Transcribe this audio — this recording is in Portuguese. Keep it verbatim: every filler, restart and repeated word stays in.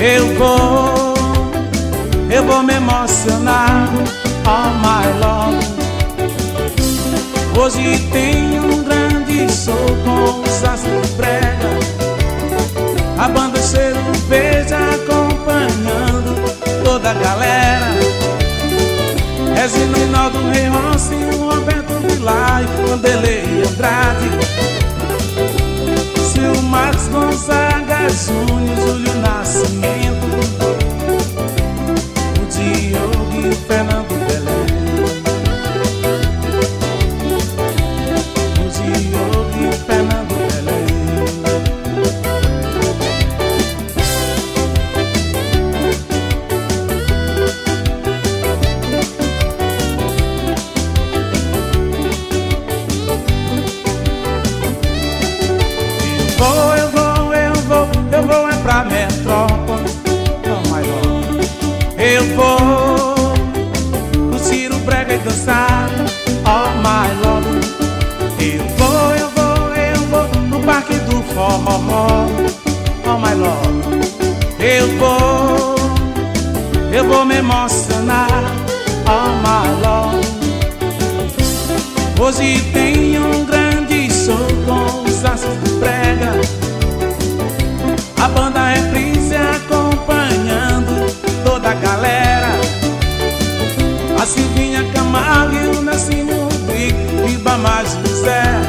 Eu vou, eu vou me emocionar, oh my love. Hoje tem um grande show com o Saci Brega, a banda Cheiro Verde acompanhando toda a galera. Reginaldo Rei Rossi, Roberto Vilar, Vanderlei Andrade, Sil Marcos Gonzaga Júnior, Júlio Nascimento, o Diogo e Fernando Belém, o Diogo e Fernando Belém. Vou, eu vou, eu vou, eu vou é pra metrópole, oh my love. Eu vou curtir o brega e dançar, oh my love. Eu vou, eu vou, eu vou no parque do forró, oh my love. Eu vou, eu vou me emocionar, oh my love. Hoje tem um grande show com o Saci Brega, a banda Reprise acompanhando toda a galera. A Silvinha Camargo e o Nelsinho Brito, Ribamar José,